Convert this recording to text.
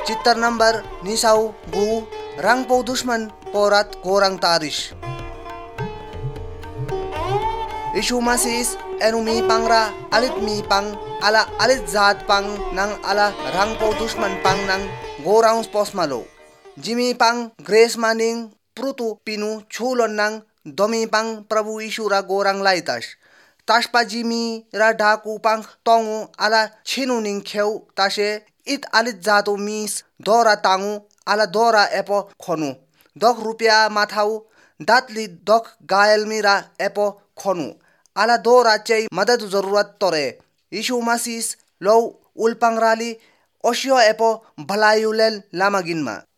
Citar number nisau gu rang po dushman porat korang tarish. Isu masis enumi pangra alit mi pang ala alit zat pang nang ala rang po dushman pang nang gorang spos malo. Jimmy pang grace maning prutu pinu chulon nang domi pang Prabhu Ishura gorang laitas. Tashpa Jimmy ra dhaku pang tongu ala chinu ning kheu tashe it alit zato mis dora tangu ala dora epo khonu. Dok rupia mathau datli dok gael mira epo khonu. Ala dora chei madad zarurat tore. Ishu masis low ulpang rali osyo epo bhalayulen lamaginma.